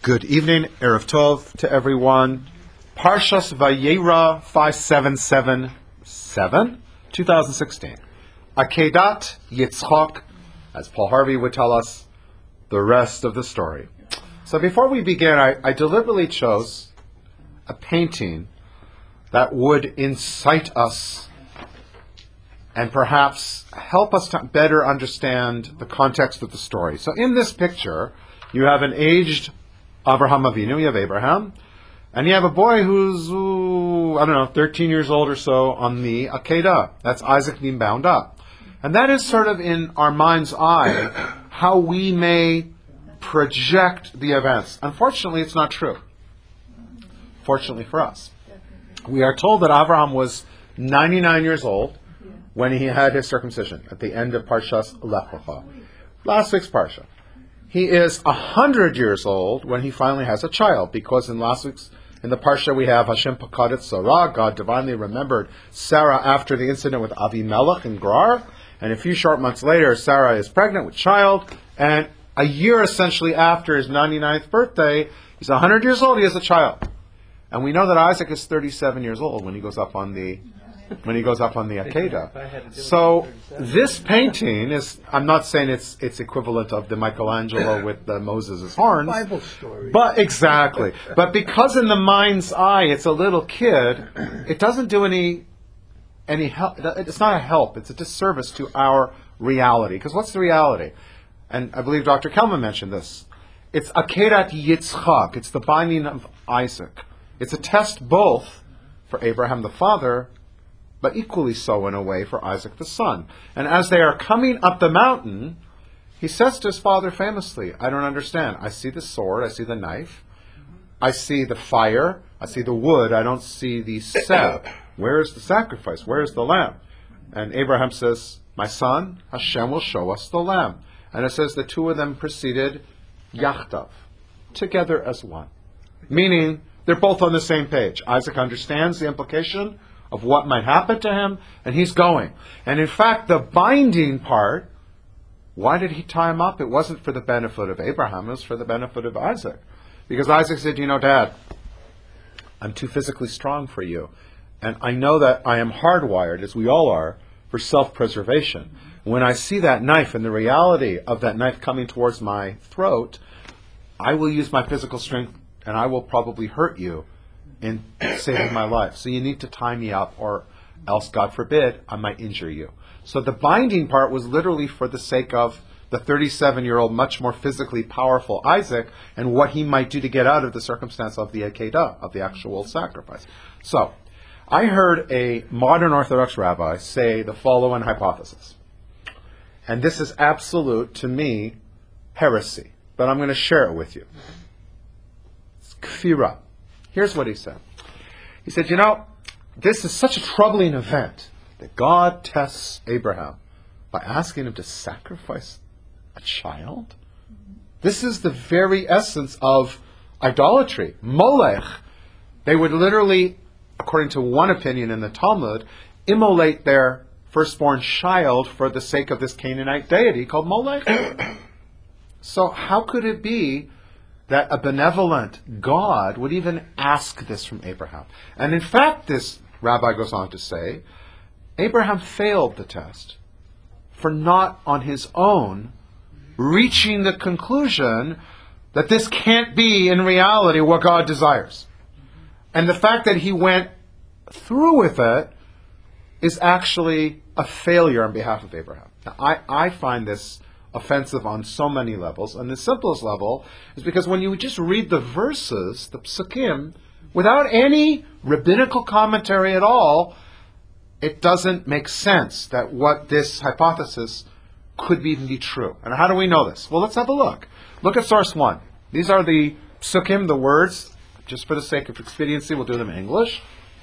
Good evening, Erev Tov to everyone. Parshas Vayera 5777, 2016. Akedat Yitzchak, as Paul Harvey would tell us, the rest of the story. So before we begin, I deliberately chose a painting that would incite us and perhaps help us to better understand the context of the story. So in this picture, you have an aged Avraham Avinu, you have Abraham, and you have a boy who's, 13 years old or so on the Akedah. That's Isaac being bound up. And that is sort of in our mind's eye how we may project the events. Unfortunately, it's not true. Fortunately for us. We are told that Avraham was 99 years old when he had his circumcision at the end of Parshas Lech Lecha. Last week's Parsha. He is 100 years old when he finally has a child, because in the Parsha we have Hashem Pakadet Sarah, God divinely remembered Sarah after the incident with Avimelech and Gerar, and a few short months later Sarah is pregnant with child, and a year essentially after his 99th birthday, he's 100 years old, he has a child. And we know that Isaac is 37 years old when he goes up on the Akedah. So this painting is, I'm not saying it's equivalent of the Michelangelo with the Moses' horns. Bible story. But exactly. But because in the mind's eye it's a little kid, it doesn't do any help. It's not a help. It's a disservice to our reality. Because what's the reality? And I believe Dr. Kelman mentioned this. It's Akedat Yitzchak. It's the binding of Isaac. It's a test both for Abraham the father, but equally so in a way for Isaac the son. And as they are coming up the mountain, he says to his father famously, I don't understand. I see the sword, I see the knife, I see the fire, I see the wood, I don't see the seb. Where is the sacrifice? Where is the lamb? And Abraham says, my son, Hashem will show us the lamb. And it says the two of them proceeded yachdav, together as one. Meaning, they're both on the same page. Isaac understands the implication of what might happen to him, and he's going. And in fact, the binding part, why did he tie him up? It wasn't for the benefit of Abraham, it was for the benefit of Isaac. Because Isaac said, Dad, I'm too physically strong for you. And I know that I am hardwired, as we all are, for self-preservation. When I see that knife and the reality of that knife coming towards my throat, I will use my physical strength and I will probably hurt you in saving my life. So you need to tie me up, or else, God forbid, I might injure you. So the binding part was literally for the sake of the 37-year-old, much more physically powerful Isaac, and what he might do to get out of the circumstance of the Akedah, of the actual sacrifice. So, I heard a modern Orthodox rabbi say the following hypothesis. And this is absolute, to me, heresy. But I'm going to share it with you. It's kfirah. Here's what he said. He said, this is such a troubling event that God tests Abraham by asking him to sacrifice a child. This is the very essence of idolatry. Molech. They would literally, according to one opinion in the Talmud, immolate their firstborn child for the sake of this Canaanite deity called Molech. So how could it be that a benevolent God would even ask this from Abraham? And in fact, this rabbi goes on to say, Abraham failed the test for not on his own reaching the conclusion that this can't be in reality what God desires. And the fact that he went through with it is actually a failure on behalf of Abraham. Now, I find this offensive on so many levels, and the simplest level is because when you just read the verses, the psukim, without any rabbinical commentary at all, it doesn't make sense that what this hypothesis could even be true. And how do we know this? Well, let's have a look. Look at source 1. These are the psukim, the words. Just for the sake of expediency, we'll do them in English.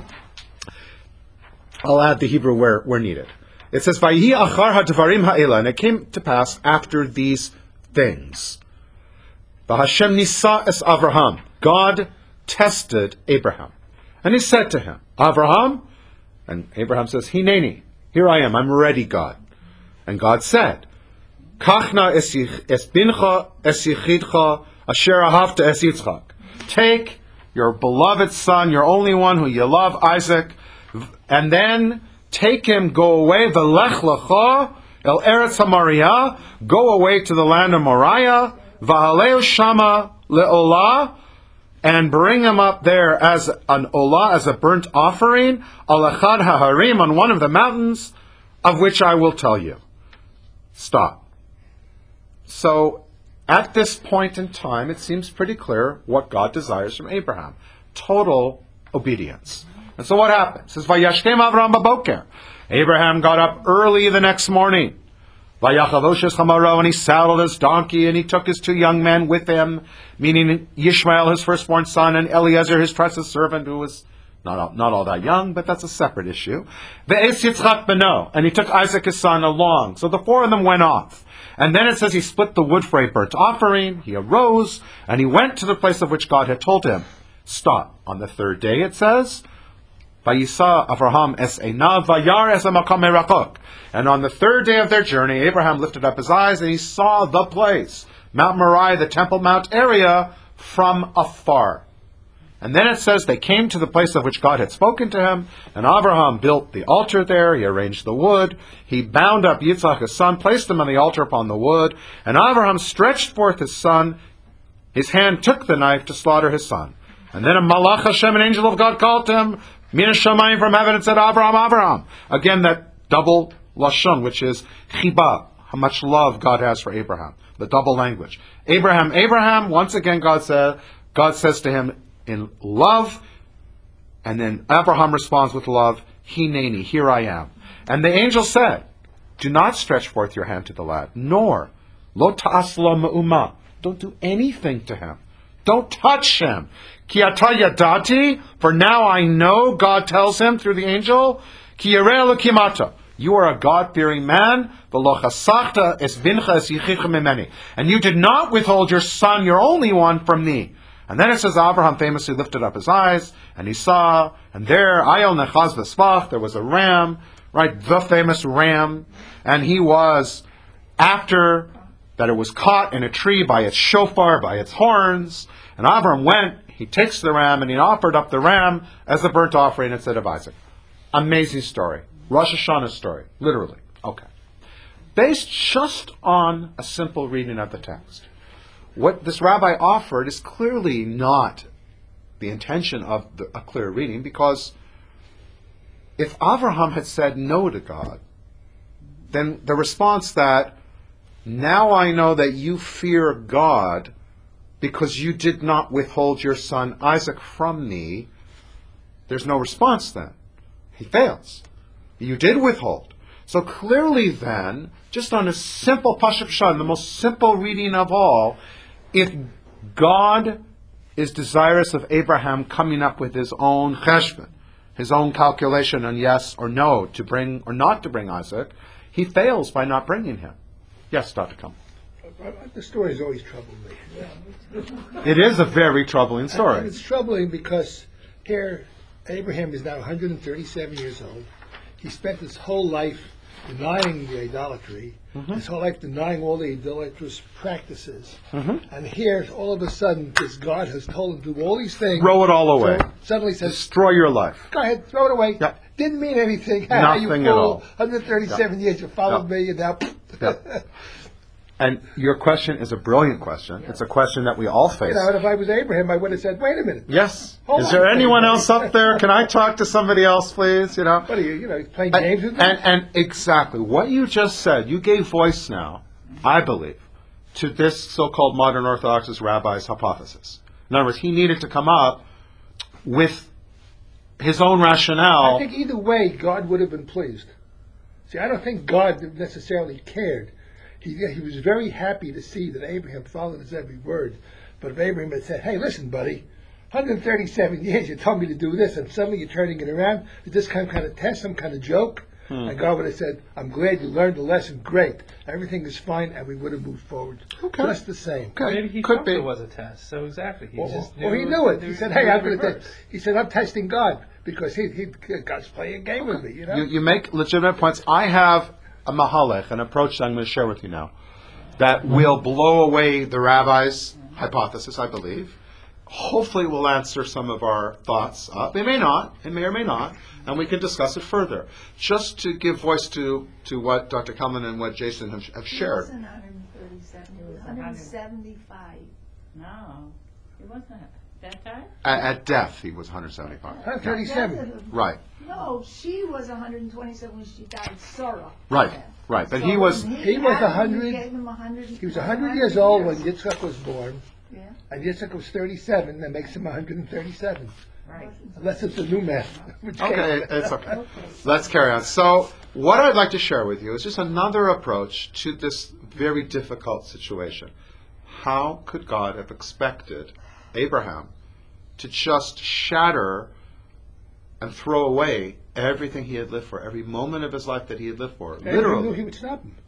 I'll add the Hebrew where needed. It says, Vayihi achar hadvarim ha'ela, and it came to pass after these things. V'Hashem nisa es Avraham. God tested Abraham. And he said to him, Avraham, and Abraham says, Hineni, here I am, I'm ready, God. And God said, Kachna es bincha es yichidcha asher ahavta es Yitzchak. Take your beloved son, your only one who you love, Isaac, and then take him, go away, v'lech lecha el eretz Moriah, go away to the land of Moriah, v'haleu shama le'olah, and bring him up there as an olah, as a burnt offering, al echad haharim, on one of the mountains, of which I will tell you. Stop. So, at this point in time, it seems pretty clear what God desires from Abraham. Total obedience. And so what happens? It says, Vayashkem Avram baboker. Abraham got up early the next morning. Vayachavoshes chamaro, and he saddled his donkey, and he took his 2 young men with him, meaning Yishmael, his firstborn son, and Eliezer, his trusted servant, who was not all that young, but that's a separate issue. Ve'es Yitzchak beno, and he took Isaac his son along. So the 4 of them went off. And then it says he split the wood for a burnt offering. He arose, and he went to the place of which God had told him. Stop. On the 3rd day, it says, Vayisa Avraham es einav vayar es hamakam merakok. And on the 3rd day of their journey, Abraham lifted up his eyes, and he saw the place, Mount Moriah, the Temple Mount area, from afar. And then it says they came to the place of which God had spoken to him, and Abraham built the altar there, he arranged the wood, he bound up Yitzchak his son, placed him on the altar upon the wood, and Abraham stretched forth his son, his hand took the knife to slaughter his son. And then a Malach Hashem, an angel of God, called to him, Min Shamayim, from heaven, and said, Abraham, Abraham. Again, that double lashon, which is chiba, how much love God has for Abraham, the double language. Abraham, Abraham, once again God says to him, in love, and then Abraham responds with love, Hineni, here I am. And the angel said, do not stretch forth your hand to the lad, nor lo ta'aslo ma'uma, don't do anything to him. Don't touch him. Ki ata yadati, for now I know, God tells him through the angel, Ki yareh elokimata, you are a God-fearing man, v'lo chasachta es bincha es yichicha mimeni, and you did not withhold your son, your only one, from me. And then it says Abraham famously lifted up his eyes, and he saw, and there, Ayol nechaz v'svach, there was a ram, right, the famous ram, and he was, after that it was caught in a tree by its shofar, by its horns, and Abraham went, he takes the ram, and he offered up the ram as a burnt offering instead of Isaac. Amazing story. Rosh Hashanah story, literally. Okay. Based just on a simple reading of the text. What this rabbi offered is clearly not the intention of a clear reading, because if Abraham had said no to God, then the response that, now I know that you fear God because you did not withhold your son Isaac from me, there's no response then. He fails. You did withhold. So clearly then, just on a simple Pashup Shad, the most simple reading of all, if God is desirous of Abraham coming up with his own cheshbon, his own calculation on yes or no to bring or not to bring Isaac, he fails by not bringing him. Yes, Dr. Kuhn. The story has always troubled me. It is a very troubling story. And it's troubling because here Abraham is now 137 years old. He spent his whole life denying the idolatry, his whole life denying all the idolatrous practices. And here, all of a sudden, this God has told him to do all these things. Throw it all away. So suddenly says, destroy your life. Go ahead, throw it away. Yep. Didn't mean anything. Nothing at all. 137 years, you followed me, and now... Yep. And your question is a brilliant question. It's a question that we all face. And if I was Abraham, I would have said, wait a minute. Yes. Hold is on. there anyone else up there? Can I talk to somebody else, please? What are you playing games with me? And exactly. What you just said, you gave voice now, I believe, to this so-called modern Orthodox rabbi's hypothesis. In other words, he needed to come up with his own rationale. I think either way, God would have been pleased. See, I don't think God necessarily cared. He was very happy to see that Abraham followed his every word. But if Abraham had said, hey, listen, buddy, 137 years you told me to do this, and suddenly you're turning it around, is this some kind of test, some kind of joke? And God would have said, I'm glad you learned the lesson, great. Everything is fine, and we would have moved forward. Okay. Just the same. Okay. Maybe he Could thought be. it was a test, so exactly. He he knew it. He said, hey, I'm going to test. He said, I'm testing God, because God's playing a game with me, You make legitimate points. I have a mahalech, an approach that I'm going to share with you now, that will blow away the rabbi's hypothesis, I believe. Hopefully will answer some of our thoughts up. It may not, it may or may not, and we can discuss it further. Just to give voice to what Dr. Kalman and what Jason have shared. It wasn't 137, it was 175. No, it wasn't that time. At death, he was 175. 137. Right, No, she was 127 when she died, Sarah. right, right. But he was, He was after 100 we gave him 100. He was 100 years old when Yitzchak was born, Yeah. and Yitzchak was 37. That makes him 137. Right. Unless it's a new math. which okay, can't- it's okay. Let's carry on. So, what I'd like to share with you is just another approach to this very difficult situation. How could God have expected Abraham to just shatter and throw away everything he had lived for, every moment of his life that he had lived for? And he knew Literally. he would stop him.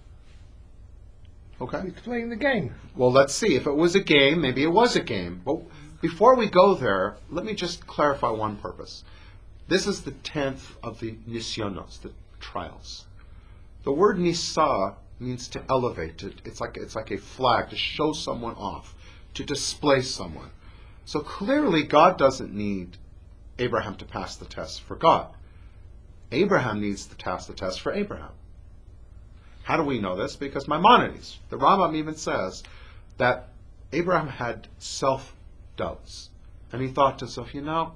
Okay. He's playing the game. Well, let's see. If it was a game, maybe it was a game. But before we go there, let me just clarify one purpose. This is the 10th of the nisyonos, the trials. The word nisa means to elevate. It's like a flag, to show someone off, to display someone. So clearly God doesn't need Abraham to pass the test for God. Abraham needs to pass the test for Abraham. How do we know this? Because Maimonides, the Rambam even says that Abraham had self-doubts. And he thought to himself,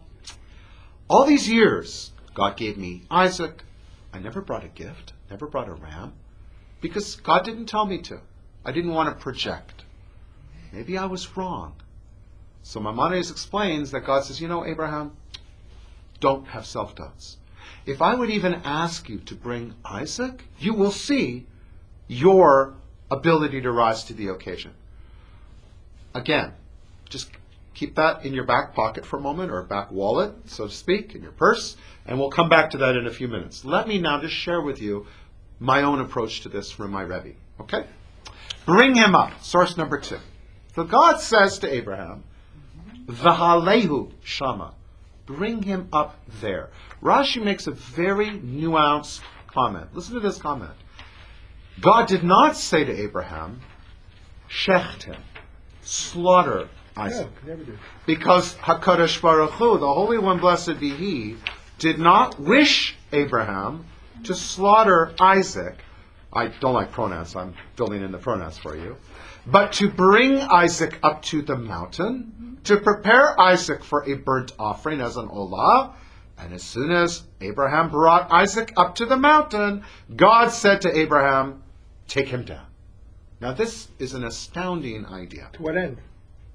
all these years, God gave me Isaac. I never brought a gift, never brought a ram, because God didn't tell me to. I didn't want to project. Maybe I was wrong. So Maimonides explains that God says, Abraham, don't have self-doubts. If I would even ask you to bring Isaac, you will see your ability to rise to the occasion. Again, just keep that in your back pocket for a moment, or back wallet, so to speak, in your purse, and we'll come back to that in a few minutes. Let me now just share with you my own approach to this from my Rebbe. Okay? Bring him up. Source number 2. So God says to Abraham, V'halehu shama. Bring him up there. Rashi makes a very nuanced comment. Listen to this comment. God did not say to Abraham, shecht him, slaughter Isaac. No, never did. Because HaKadosh Baruch Hu, the Holy One, blessed be He, did not wish Abraham to slaughter Isaac. I don't like pronouns, so I'm filling in the pronouns for you. But to bring Isaac up to the mountain, to prepare Isaac for a burnt offering as an olah. And as soon as Abraham brought Isaac up to the mountain, God said to Abraham, take him down. Now this is an astounding idea. To what end?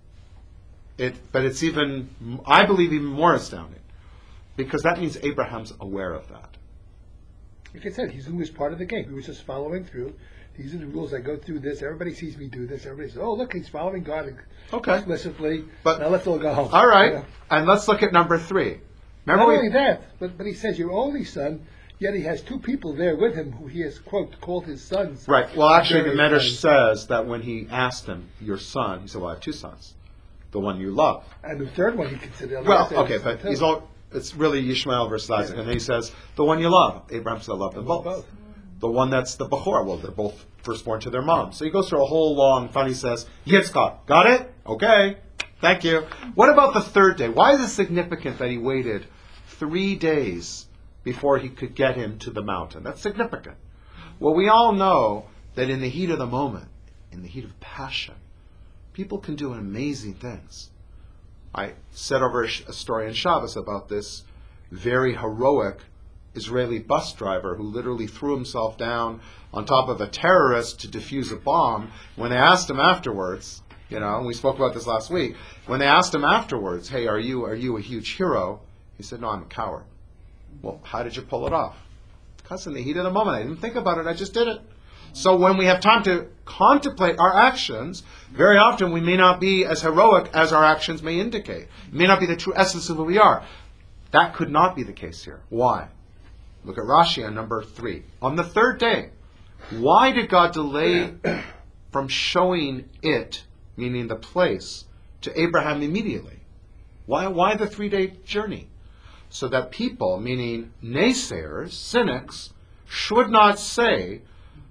But it's even, I believe, even more astounding. Because that means Abraham's aware of that. Like I said, he was part of the game. He was just following through. These are the rules. I go through this. Everybody sees me do this. Everybody says, oh, look, he's following God explicitly. But- now let's all go home. All right, Yeah. and let's look at number 3. Not Remember only that, but he says your only son, yet he has 2 people there with him who he has, quote, called his sons. Right. Well, actually, the Very Medrash says that when he asked him, your son, he said, well, I have 2 sons. The one you love. And the third one he considered. Well, okay, but it's really Yishmael versus Isaac. And then he says, the one you love. Abraham said, I love them both. The one that's the Bechor, well, they're both firstborn to their mom. So he goes through a whole long, finally says, Yitzchak. Got it? Okay. Thank you. What about the 3rd day? Why is it significant that he waited 3 days before he could get him to the mountain? That's significant. Well, we all know that in the heat of the moment, in the heat of passion, people can do amazing things. I said over a story in Shabbos about this very heroic Israeli bus driver who literally threw himself down on top of a terrorist to defuse a bomb. When they asked him afterwards, and we spoke about this last week, when they asked him afterwards, hey, are you a huge hero? He said, no, I'm a coward. Well, how did you pull it off? Because in the heat of the moment, I didn't think about it, I just did it. So when we have time to contemplate our actions, very often we may not be as heroic as our actions may indicate. It may not be the true essence of who we are. That could not be the case here. Why? Look at Rashi on number 3. On the 3rd day, why did God delay from showing it, meaning the place, to Abraham immediately? Why the 3-day journey? So that people, meaning naysayers, cynics, should not say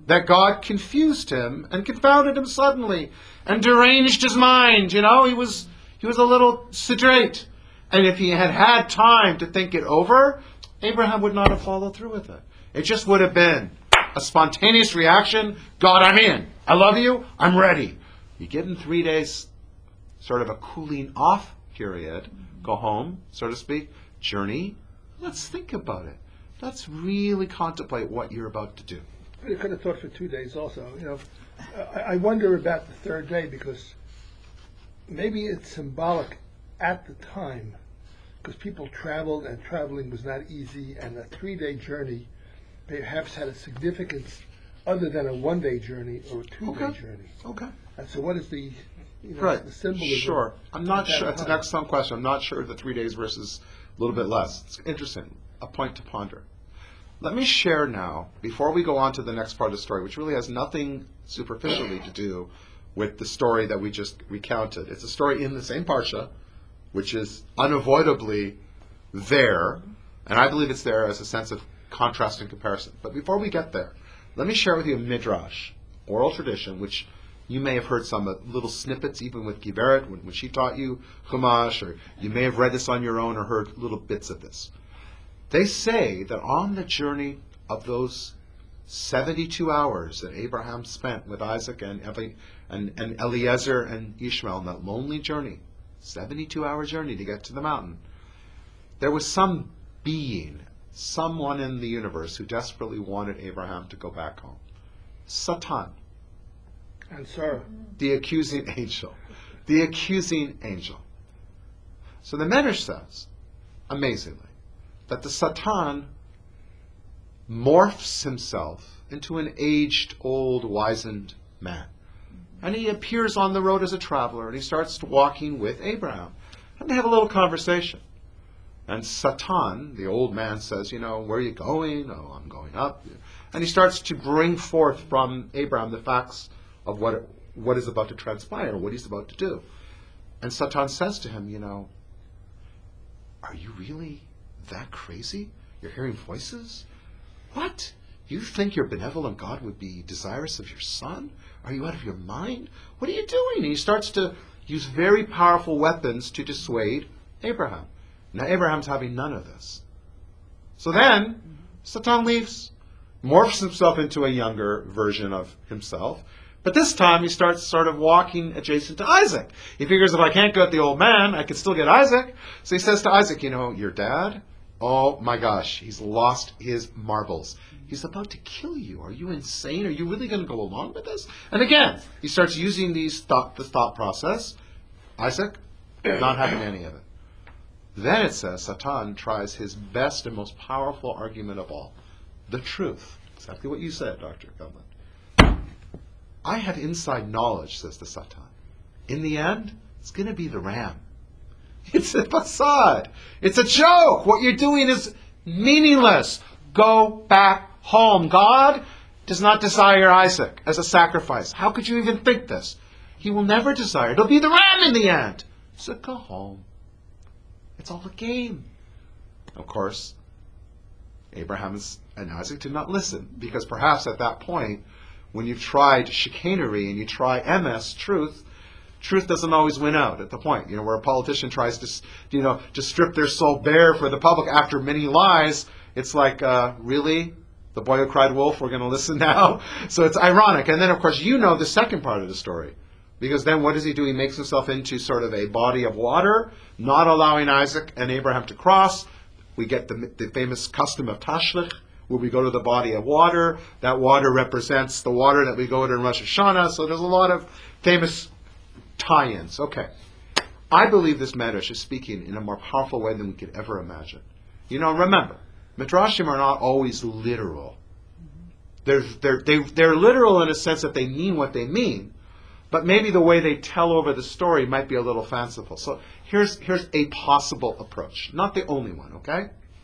that God confused him and confounded him suddenly and deranged his mind. He was a little sedate. And if he had had time to think it over, Abraham would not have followed through with it. It just would have been a spontaneous reaction. God, I'm in. I love you. I'm ready. You give him 3 days, sort of a cooling off period. Go home, so to speak. Journey. Let's think about it. Let's really contemplate what you're about to do. You could have thought for 2 days also. I wonder about the third day, because maybe it's symbolic at the time, because people traveled and traveling was not easy, and a 3-day journey perhaps had a significance other than a 1-day journey or a 2-day journey. Okay. And so what is the, Right. the symbolism? Sure. I'm not at that sure. It's an time? excellent question. I'm not sure the 3 days versus a little bit less. It's interesting. A point to ponder. Let me share now, before we go on to the next part of the story, which really has nothing superficially to do with the story that we just recounted. It's a story in the same parsha, which is unavoidably there, and I believe it's there as a sense of contrast and comparison. But before we get there, let me share with you a midrash, oral tradition, which you may have heard some little snippets, even with Giveret, when she taught you Chumash, or you may have read this on your own or heard little bits of this. They say that on the journey of those 72 hours that Abraham spent with Isaac and Eliezer and Ishmael on that lonely journey, 72-hour journey to get to the mountain, there was some being, someone in the universe who desperately wanted Abraham to go back home. Satan. And Sarah. The accusing angel. The accusing angel. So the Medrash says, amazingly, that the Satan morphs himself into an aged, old, wizened man. And he appears on the road as a traveler, and he starts walking with Abraham. And they have a little conversation. And Satan, the old man, says, where are you going? Oh, I'm going up. And he starts to bring forth from Abraham the facts of what is about to transpire, what he's about to do. And Satan says to him, are you really that crazy? You're hearing voices? What? You think your benevolent God would be desirous of your son? Are you out of your mind? What are you doing? And he starts to use very powerful weapons to dissuade Abraham. Now Abraham's having none of this. So then, Satan leaves, morphs himself into a younger version of himself, but this time he starts sort of walking adjacent to Isaac. He figures, if I can't get the old man, I can still get Isaac. So he says to Isaac, your dad? Oh my gosh, he's lost his marbles. He's about to kill you. Are you insane? Are you really going to go along with this? And again, he starts using the thought process. Isaac, not having any of it. Then it says Satan tries his best and most powerful argument of all, the truth. Exactly what you said, Dr. Gunland. I have inside knowledge, says the Satan. In the end, it's going to be the ram. It's a facade. It's a joke. What you're doing is meaningless. Go back home. God does not desire Isaac as a sacrifice. How could you even think this? He will never desire. It'll be the ram in the end. So go home. It's all a game. Of course, Abraham and Isaac did not listen, because perhaps at that point, when you've tried chicanery and you try MS, truth doesn't always win out at the point. Where a politician tries to strip their soul bare for the public after many lies. It's like, really? The boy who cried wolf, we're going to listen now? So it's ironic. And then, of course, the second part of the story. Because then what does he do? He makes himself into sort of a body of water, not allowing Isaac and Abraham to cross. We get the famous custom of Tashlich, where we go to the body of water. That water represents the water that we go to in Rosh Hashanah. So there's a lot of famous tie-ins. Okay. I believe this Medrash is speaking in a more powerful way than we could ever imagine. Remember, Midrashim are not always literal. They're literal in a sense that they mean what they mean, but maybe the way they tell over the story might be a little fanciful. So here's a possible approach. Not the only one, okay?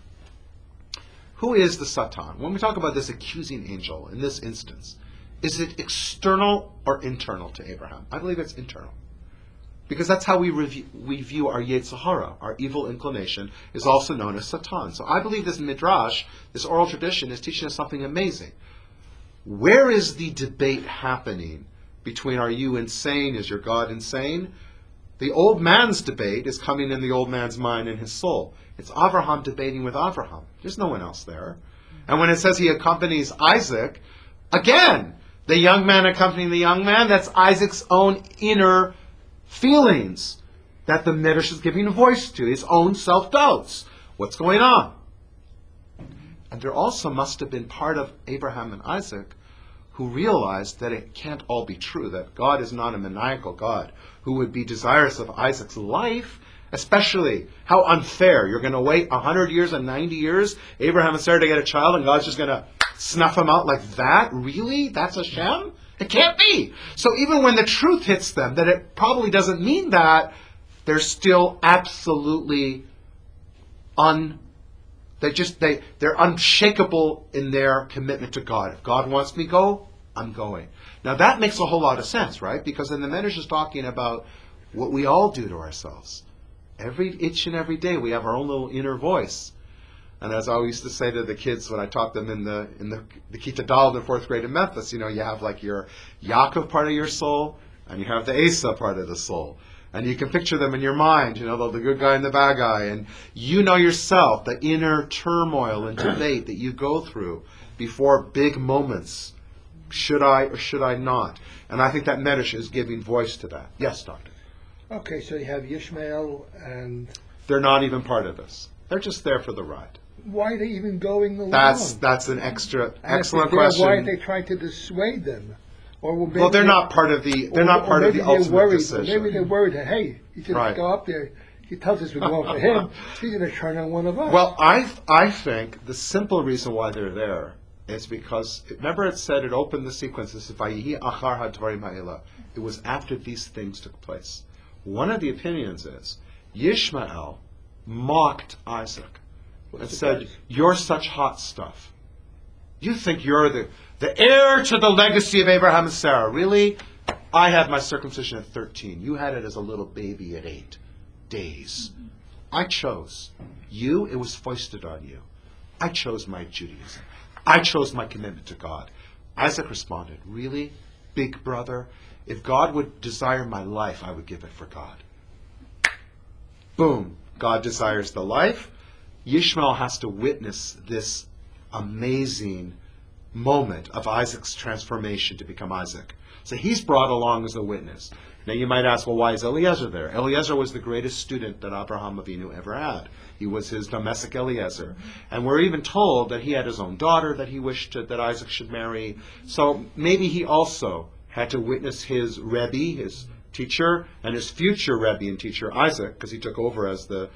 Who is the Satan? When we talk about this accusing angel, in this instance, is it external or internal to Abraham? I believe it's internal. Because that's how we view our Yetzer Hara, our evil inclination, is also known as Satan. So I believe this midrash, this oral tradition, is teaching us something amazing. Where is the debate happening between, are you insane? Is your God insane? The old man's debate is coming in the old man's mind and his soul. It's Avraham debating with Avraham. There's no one else there. And when it says he accompanies Isaac, again, the young man accompanying the young man, that's Isaac's own inner feelings that the Midrash is giving voice to, his own self-doubts. What's going on? And there also must have been part of Abraham and Isaac who realized that it can't all be true, that God is not a maniacal God who would be desirous of Isaac's life, especially how unfair. You're going to wait 100 years and 90 years, Abraham and Sarah to get a child, and God's just going to snuff him out like that? Really? That's Hashem? It can't be. So even when the truth hits them, that it probably doesn't mean that, they're still absolutely they're unshakable in their commitment to God. If God wants me to go, I'm going. Now that makes a whole lot of sense, right? Because then the Medrash is talking about what we all do to ourselves. Each and every day we have our own little inner voice. And as I used to say to the kids when I taught them in the Kita Dal in 4th grade in Memphis, you have like your Yaakov part of your soul, and you have the Asa part of the soul. And you can picture them in your mind, the good guy and the bad guy. And you know yourself, the inner turmoil and debate that you go through before big moments. Should I or should I not? And I think that Medrash is giving voice to that. Yes, Doctor. Okay, so you have Ishmael and... They're not even part of this. They're just there for the ride. Why are they even going along? That's an excellent question. Why are they trying to dissuade them? Well, they're not part of the ultimate decision. Maybe they're worried that, hey, he's going to go up there. He tells us we're going for him. He's going to turn on one of us. Well, I think the simple reason why they're there is because, remember it said, it opened the sequences, Vayihi achar hadvarim ha'ela. It was after these things took place. One of the opinions is, Yishmael mocked Isaac and said, you're such hot stuff. You think you're the heir to the legacy of Abraham and Sarah. Really? I had my circumcision at 13. You had it as a little baby at 8 days. I chose. You, it was foisted on you. I chose my Judaism. I chose my commitment to God. Isaac responded, really? Big brother? If God would desire my life, I would give it for God. Boom. God desires the life. Yishmael has to witness this amazing moment of Isaac's transformation to become Isaac. So he's brought along as a witness. Now you might ask, well, why is Eliezer there? Eliezer was the greatest student that Abraham Avinu ever had. He was his domestic Eliezer. And we're even told that he had his own daughter that he wished that Isaac should marry. So maybe he also had to witness his Rebbe, his teacher, and his future Rebbe and teacher Isaac, because he took over as the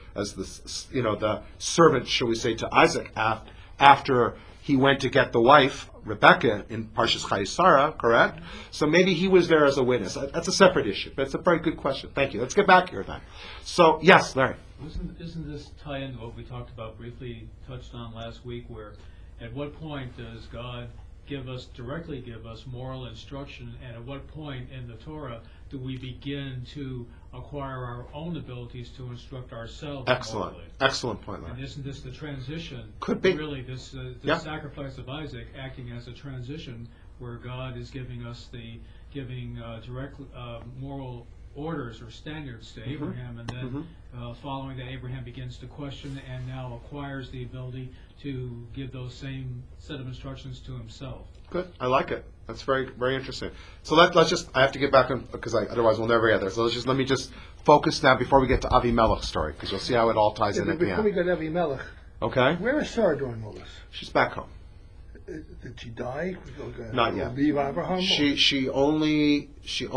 servant, shall we say, to Isaac after he went to get the wife, Rebecca, in Parshas Chayei, correct? So maybe he was there as a witness. That's a separate issue, but it's a very good question. Thank you. Let's get back here then. So, yes, Larry. Isn't this tie into what we talked about, briefly touched on last week, where at what point does God directly give us moral instruction, and at what point in the Torah do we begin to acquire our own abilities to instruct ourselves? Excellent point, Larry. And isn't this the transition? Could be. Really, this sacrifice of Isaac acting as a transition where God is giving us direct moral orders or standards to Abraham, and then following that, Abraham begins to question and now acquires the ability to give those same set of instructions to himself. Good. I like it. That's very, very interesting. So let's just, I have to get back on, because otherwise we'll never get there. So let me just focus now before we get to Avimelech's story, because you'll see how it all ties in at the Before end. we go to Avimelech, okay? Where is Sarah doing all this? She's back home. Did she die? Not yet. Leave Abraham? She only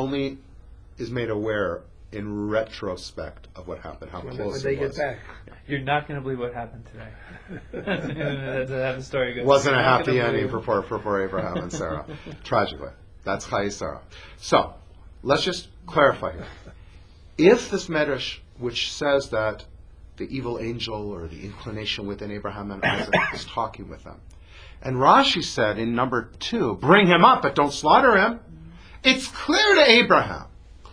is made aware in retrospect of what happened, how close it was. When they get back. You're not going to believe what happened today. That's how the story goes. Wasn't a happy ending for Abraham and Sarah. Tragically. That's Chayei Sarah. So, let's just clarify here. If this Medrash, which says that the evil angel or the inclination within Abraham and Isaac is talking with them, and Rashi said in number 2, bring him up, but don't slaughter him, it's clear to Abraham,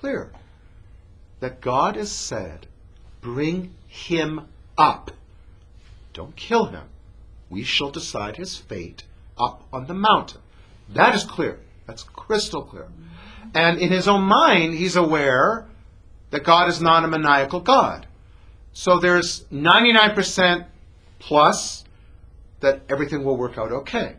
that God has said, bring him up. Don't kill him. We shall decide his fate up on the mountain. That is clear. That's crystal clear. And in his own mind, he's aware that God is not a maniacal God. So there's 99% plus that everything will work out okay.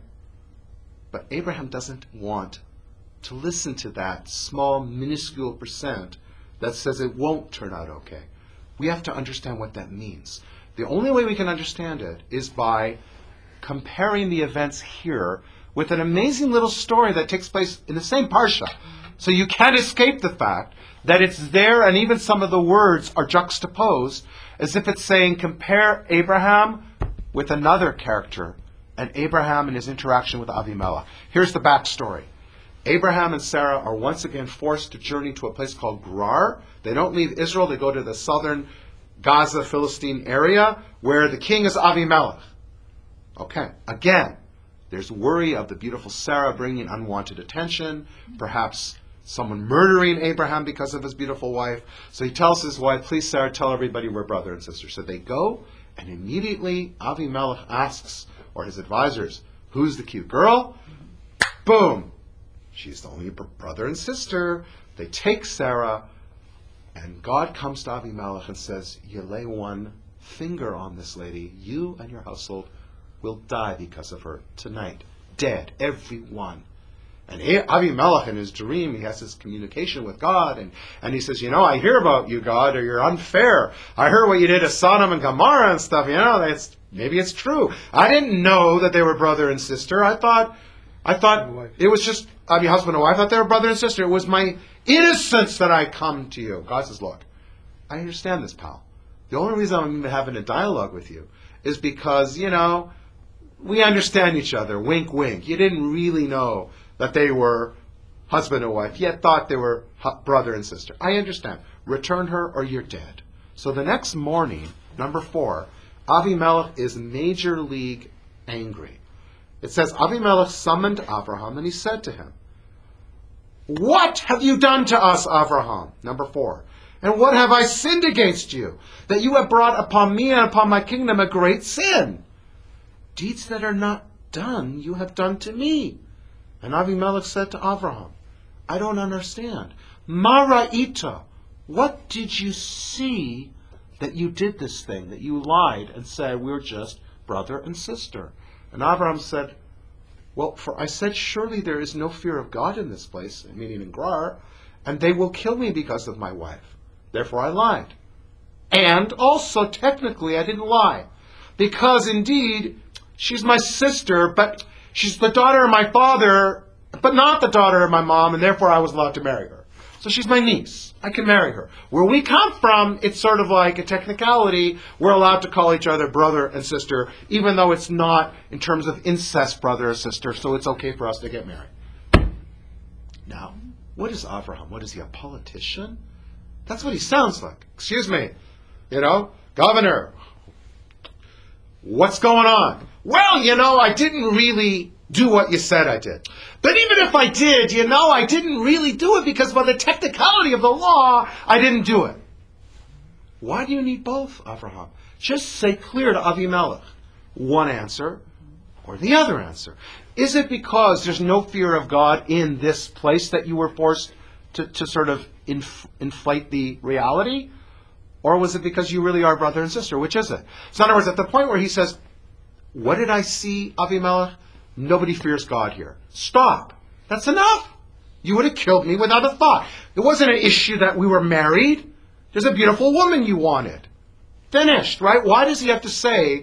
But Abraham doesn't want to listen to that small, minuscule percent that says it won't turn out okay. We have to understand what that means. The only way we can understand it is by comparing the events here with an amazing little story that takes place in the same parsha. So you can't escape the fact that it's there, and even some of the words are juxtaposed as if it's saying, compare Abraham with another character, and Abraham and his interaction with Avimelech. Here's the backstory. Abraham and Sarah are once again forced to journey to a place called Gerar. They don't leave Israel. They go to the southern Gaza Philistine area where the king is Avimelech. Okay, again, there's worry of the beautiful Sarah bringing unwanted attention, perhaps someone murdering Abraham because of his beautiful wife. So he tells his wife, please, Sarah, tell everybody we're brother and sister. So they go, and immediately Avimelech asks, or his advisors, who's the cute girl? Boom! She's the only brother and sister. They take Sarah, and God comes to Avimelech and says, you lay one finger on this lady, you and your household will die because of her tonight. Dead, every one. And Avimelech, in his dream, he has this communication with God, and he says, I hear about you, God, or you're unfair. I heard what you did to Sodom and Gomorrah and stuff. Maybe it's true. I didn't know that they were brother and sister. I thought it was just husband and wife. I thought they were brother and sister. It was my innocence that I come to you. God says, look, I understand this, pal. The only reason I'm even having a dialogue with you is because, we understand each other. Wink, wink. You didn't really know that they were husband and wife, yet thought they were brother and sister. I understand. Return her or you're dead. So the next morning, number 4, Avimelech is major league angry. It says, Avimelech summoned Abraham and he said to him, what have you done to us, Abraham? Number 4. And what have I sinned against you, that you have brought upon me and upon my kingdom a great sin? Deeds that are not done you have done to me. And Avimelech said to Abraham, I don't understand. Mara'ita, what did you see that you did this thing, that you lied and said we're just brother and sister? And Abraham said, well, for I said, surely there is no fear of God in this place, meaning in Gerar, and they will kill me because of my wife. Therefore I lied. And also, technically, I didn't lie, because indeed, she's my sister, but she's the daughter of my father, but not the daughter of my mom, and therefore I was allowed to marry her. So she's my niece. I can marry her. Where we come from, it's sort of like a technicality. We're allowed to call each other brother and sister, even though it's not in terms of incest brother or sister, so it's okay for us to get married. Now, what is Abraham? What is he, a politician? That's what he sounds like. Excuse me, governor, what's going on? Well, I didn't really do what you said I did. But even if I did, I didn't really do it because by the technicality of the law, I didn't do it. Why do you need both, Abraham? Just say clear to Avimelech. One answer or the other answer. Is it because there's no fear of God in this place that you were forced to sort of inflate the reality? Or was it because you really are brother and sister? Which is it? So in other words, at the point where he says, what did I see, Avimelech? Nobody fears God here. Stop. That's enough. You would have killed me without a thought. It wasn't an issue that we were married. There's a beautiful woman you wanted. Finished, right? Why does he have to say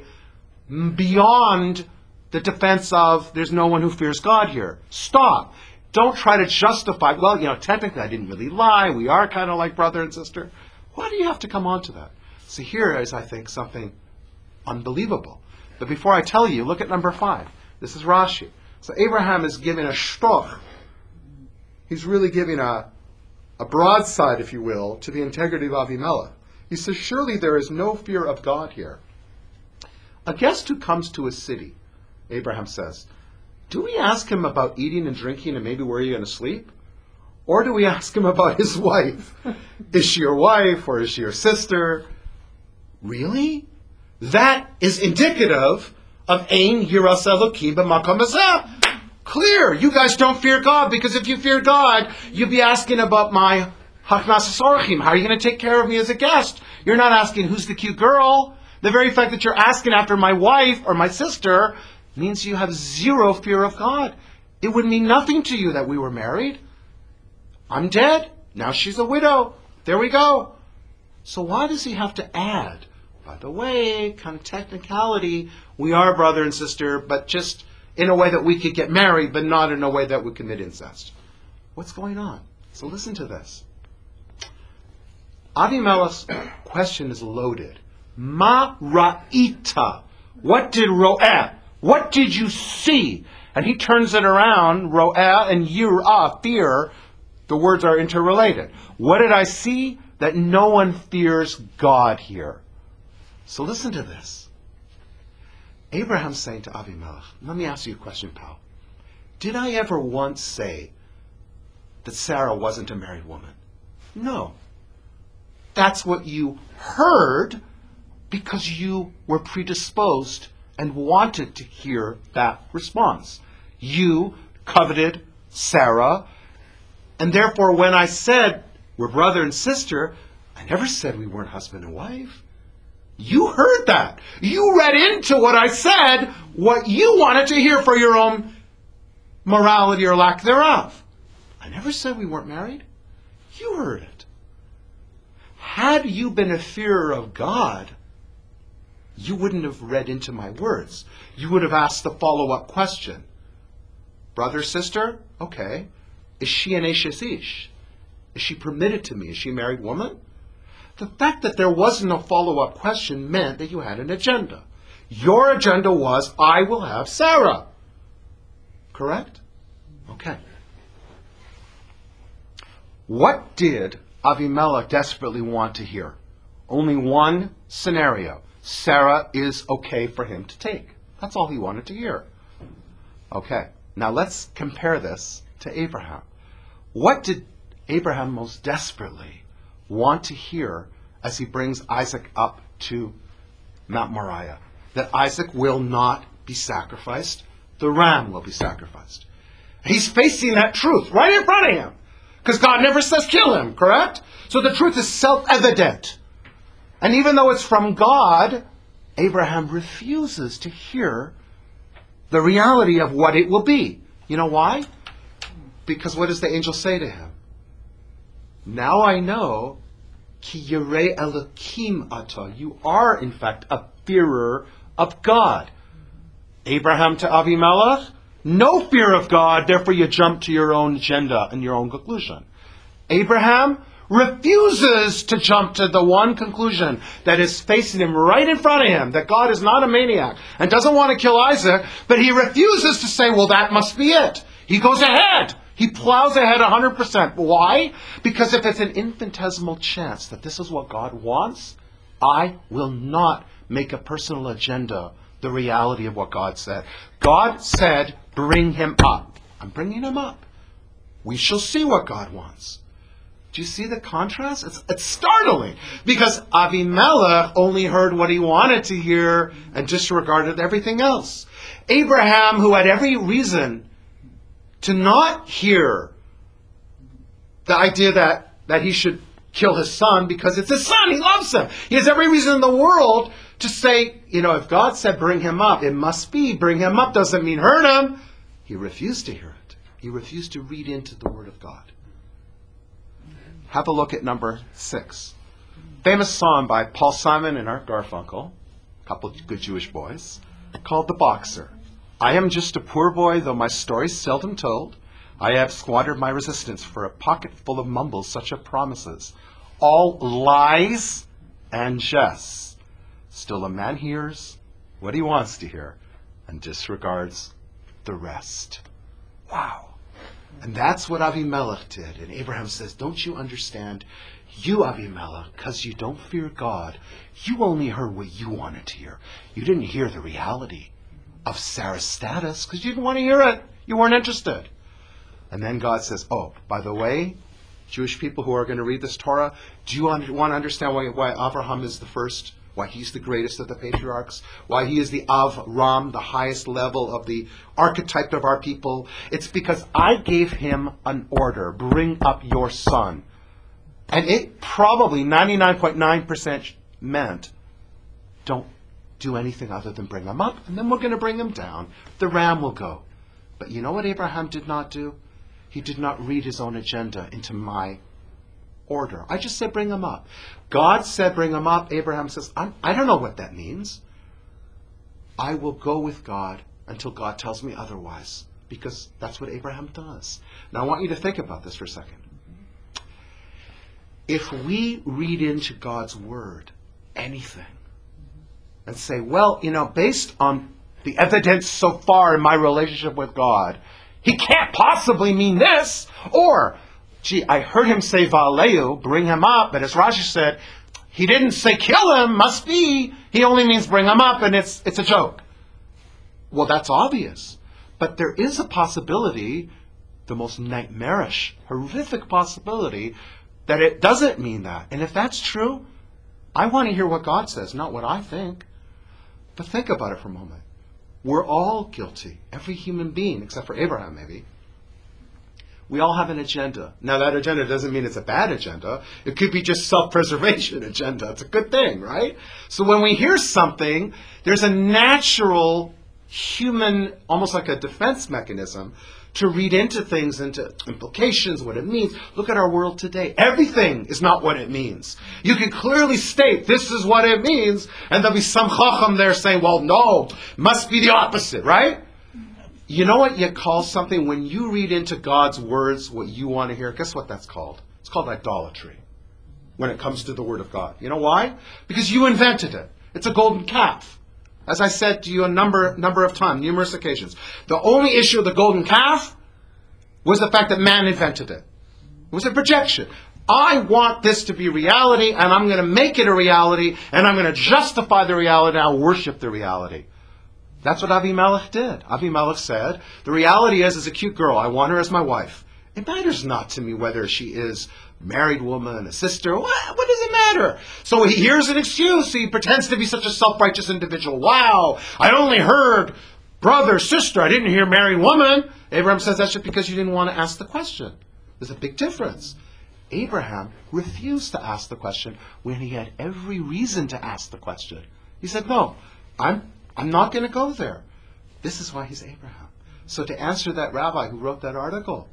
beyond the defense of there's no one who fears God here? Stop. Don't try to justify, technically I didn't really lie. We are kind of like brother and sister. Why do you have to come on to that? So here is, I think, something unbelievable. But before I tell you, look at number 5. This is Rashi. So Abraham is giving a shtoch. He's really giving a broadside, if you will, to the integrity of Avimelech. He says, surely there is no fear of God here. A guest who comes to a city, Abraham says, do we ask him about eating and drinking and maybe where you're going to sleep? Or do we ask him about his wife? Is she your wife or is she your sister? Really? That is indicative of Ein Yiras Elokim b'makom hazeh. Clear. You guys don't fear God, because if you fear God, you'd be asking about my Haknasas Orchim. How are you going to take care of me as a guest? You're not asking who's the cute girl. The very fact that you're asking after my wife or my sister means you have zero fear of God. It would mean nothing to you that we were married. I'm dead. Now she's a widow. There we go. So why does he have to add, by the way, kind of technicality, we are brother and sister, but just in a way that we could get married, but not in a way that would commit incest? What's going on? So listen to this. Avimelech's question is loaded. Ma ra'ita. What did ro'eh? What did you see? And he turns it around. Ro'eh and yirah, fear. The words are interrelated. What did I see? That no one fears God here. So listen to this. Abraham's saying to Avimelech, let me ask you a question, pal. Did I ever once say that Sarah wasn't a married woman? No. That's what you heard because you were predisposed and wanted to hear that response. You coveted Sarah, and therefore when I said we're brother and sister, I never said we weren't husband and wife. You heard that. You read into what I said what you wanted to hear for your own morality or lack thereof. I never said we weren't married. You heard it. Had you been a fearer of God, you wouldn't have read into my words. You would have asked the follow-up question. Brother, sister? Okay. Is she an Eshes Ish? Is she permitted to me? Is she a married woman? The fact that there wasn't a follow-up question meant that you had an agenda. Your agenda was, I will have Sarah. Correct? Okay. What did Avimelech desperately want to hear? Only one scenario. Sarah is okay for him to take. That's all he wanted to hear. Okay. Now let's compare this to Abraham. What did Abraham most desperately want to hear as he brings Isaac up to Mount Moriah? That Isaac will not be sacrificed. The ram will be sacrificed. He's facing that truth right in front of him. Because God never says kill him, correct? So the truth is self-evident. And even though it's from God, Abraham refuses to hear the reality of what it will be. You know why? Because what does the angel say to him? Now I know, ki yirei Elokim ata. You are, in fact, a fearer of God. Abraham to Avimelech, no fear of God, therefore you jump to your own agenda and your own conclusion. Abraham refuses to jump to the one conclusion that is facing him right in front of him, that God is not a maniac and doesn't want to kill Isaac, but he refuses to say, well, that must be it. He goes ahead. He plows ahead 100%. Why? Because if it's an infinitesimal chance that this is what God wants, I will not make a personal agenda the reality of what God said. God said, bring him up. I'm bringing him up. We shall see what God wants. Do you see the contrast? It's startling because Avimelech only heard what he wanted to hear and disregarded everything else. Abraham, who had every reason to not hear the idea that he should kill his son because it's his son, he loves him. He has every reason in the world to say, if God said bring him up, it must be bring him up doesn't mean hurt him. He refused to hear it. He refused to read into the word of God. Have a look at number 6. Famous song by Paul Simon and Art Garfunkel, a couple of good Jewish boys, called The Boxer. I am just a poor boy, though my story's seldom told. I have squandered my resistance for a pocket full of mumbles such as promises, all lies and jests. Still a man hears what he wants to hear and disregards the rest. Wow. And that's what Avimelech did. And Abraham says, don't you understand? You, Avimelech, because you don't fear God, you only heard what you wanted to hear. You didn't hear the reality of Sarah's status because you didn't want to hear it. You weren't interested. And then God says, oh, by the way, Jewish people who are going to read this Torah, do you want to understand why Abraham is the first why he's the greatest of the patriarchs, why he is the Avram, the highest level of the archetype of our people. It's because I gave him an order, bring up your son. And it probably 99.9% meant, don't do anything other than bring him up, and then we're going to bring him down. The ram will go. But you know what Abraham did not do? He did not read his own agenda into my order. I just said bring him up. God said bring him up. Abraham says, I don't know what that means. I will go with God until God tells me otherwise, because that's what Abraham does. Now I want you to think about this for a second. If we read into God's word anything and say, well, based on the evidence so far in my relationship with God, he can't possibly mean this. Or, gee, I heard him say Valeu, bring him up, but as Rashi said, he didn't say kill him, must be. He only means bring him up, and it's a joke. Well, that's obvious. But there is a possibility, the most nightmarish, horrific possibility, that it doesn't mean that. And if that's true, I want to hear what God says, not what I think. But think about it for a moment. We're all guilty. Every human being, except for Abraham maybe. We all have an agenda. Now that agenda doesn't mean it's a bad agenda. It could be just self-preservation agenda. It's a good thing, right? So when we hear something, there's a natural human, almost like a defense mechanism, to read into things, into implications, what it means. Look at our world today. Everything is not what it means. You can clearly state this is what it means, and there'll be some chacham there saying, well, no, must be the opposite, right? You know what you call something when you read into God's words what you want to hear? Guess what that's called? It's called idolatry when it comes to the word of God. You know why? Because you invented it. It's a golden calf. As I said to you a number of times, numerous occasions. The only issue of the golden calf was the fact that man invented it. It was a projection. I want this to be reality, and I'm going to make it a reality, and I'm going to justify the reality, and I'll worship the reality. That's what Avimelech did. Avimelech said, the reality is a cute girl. I want her as my wife. It matters not to me whether she is a married woman, a sister. What does it matter? So he hears an excuse. He pretends to be such a self-righteous individual. Wow, I only heard brother, sister. I didn't hear married woman. Abraham says that's just because you didn't want to ask the question. There's a big difference. Abraham refused to ask the question when he had every reason to ask the question. He said, no, I'm not going to go there. This is why he's Abraham. So to answer that rabbi who wrote that article,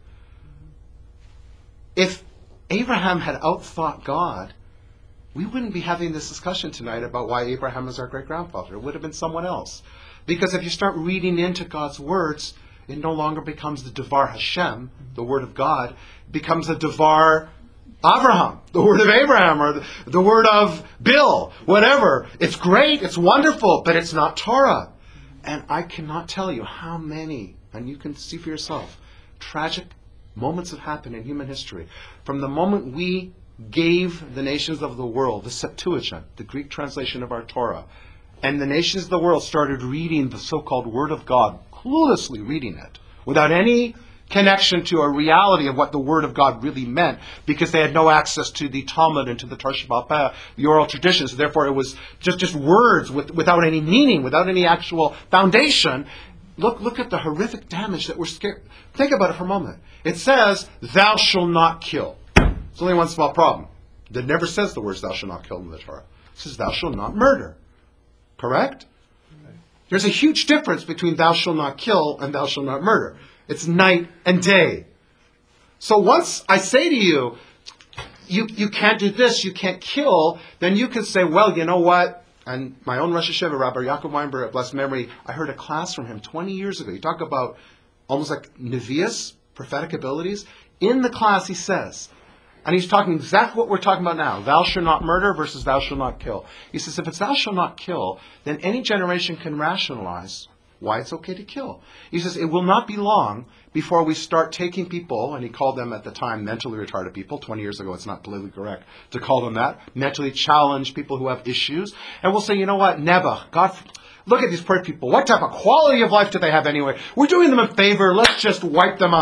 if Abraham had outthought God, we wouldn't be having this discussion tonight about why Abraham is our great-grandfather. It would have been someone else. Because if you start reading into God's words, it no longer becomes the Devar Hashem, the word of God. It becomes the Devar Abraham, the word of Abraham, or the word of Bill, whatever. It's great, it's wonderful, but it's not Torah. And I cannot tell you how many, and you can see for yourself, tragic moments have happened in human history. From the moment we gave the nations of the world the Septuagint, the Greek translation of our Torah, and the nations of the world started reading the so-called Word of God, cluelessly reading it, without any connection to a reality of what the Word of God really meant, because they had no access to the Talmud and to the Torah Sheba'al Peh, the oral traditions. Therefore, it was just words without any meaning, without any actual foundation. Look at the horrific damage that we're scared. Think about it for a moment. It says, thou shalt not kill. There's only one small problem. It never says the words thou shalt not kill in the Torah. It says thou shalt not murder. Correct? There's a huge difference between thou shalt not kill and thou shalt not murder. It's night and day. So once I say to you, you can't do this, you can't kill, then you can say, well, you know what? And my own Rosh Hashiva, Rabbi Yaakov Weinberg, blessed memory, I heard a class from him 20 years ago. You talk about almost like Nevi'us, prophetic abilities. In the class he says, and he's talking exactly what we're talking about now, thou shalt not murder versus thou shalt not kill. He says, if it's thou shalt not kill, then any generation can rationalize why it's okay to kill. He says, it will not be long before we start taking people, and he called them at the time mentally retarded people. 20 years ago, it's not politically correct to call them that. Mentally challenged people who have issues. And we'll say, you know what, never. God, look at these poor people. What type of quality of life do they have anyway? We're doing them a favor. Let's just wipe them out.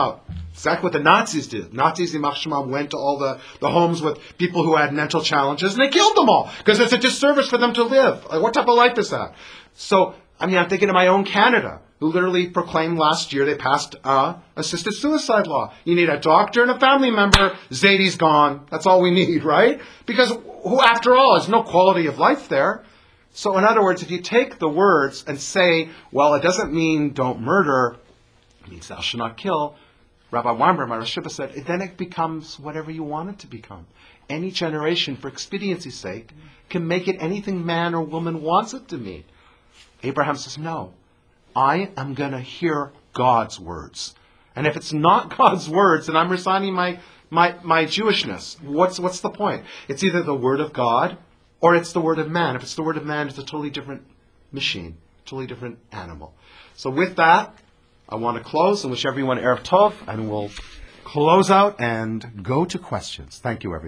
Exactly what the Nazis did. Nazis, Yimach Shema, went to all the homes with people who had mental challenges, and they killed them all, because it's a disservice for them to live. Like, what type of life is that? So, I mean, I'm thinking of my own Canada, who literally proclaimed last year they passed assisted suicide law. You need a doctor and a family member. Zadie's gone. That's all we need, right? Because who, after all, there's no quality of life there. So in other words, if you take the words and say, well, it doesn't mean don't murder, it means thou shalt not kill. Rabbi Weinberg, my Rosh Hashiva, said, then it becomes whatever you want it to become. Any generation, for expediency's sake, can make it anything man or woman wants it to mean. Abraham says, no, I am going to hear God's words. And if it's not God's words, then I'm resigning my Jewishness. What's the point? It's either the word of God or it's the word of man. If it's the word of man, it's a totally different machine, totally different animal. So with that, I want to close and wish everyone Erev Tov, and we'll close out and go to questions. Thank you, everyone.